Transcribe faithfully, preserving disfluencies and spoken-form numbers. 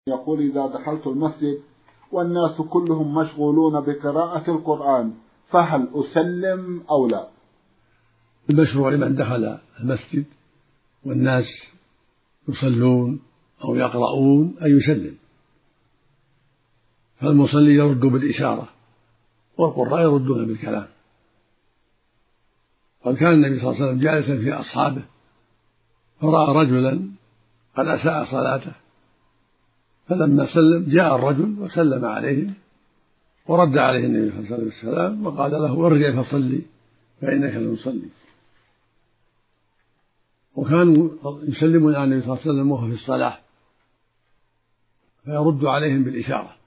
يقول: إذا دخلت المسجد والناس كلهم مشغولون بقراءة القرآن فهل أسلم أو لا؟ المشروع لمن دخل المسجد والناس يصلون أو يقرؤون أن يسلم، فالمصلي يرد بالإشارة والقراء يردون بالكلام. قد كان النبي صلى الله عليه وسلم جالسا في أصحابه فرأى رجلا قد أساء صلاته، فلما سلم جاء الرجل وسلم عليه ورد عليه النبي صلى الله عليه وسلم وقال له: ارجع فصلي فإنك لم تصلي. وكانوا يسلمون على النبي صلى الله عليه وسلم وهو في الصلاة فيرد عليهم بالإشارة.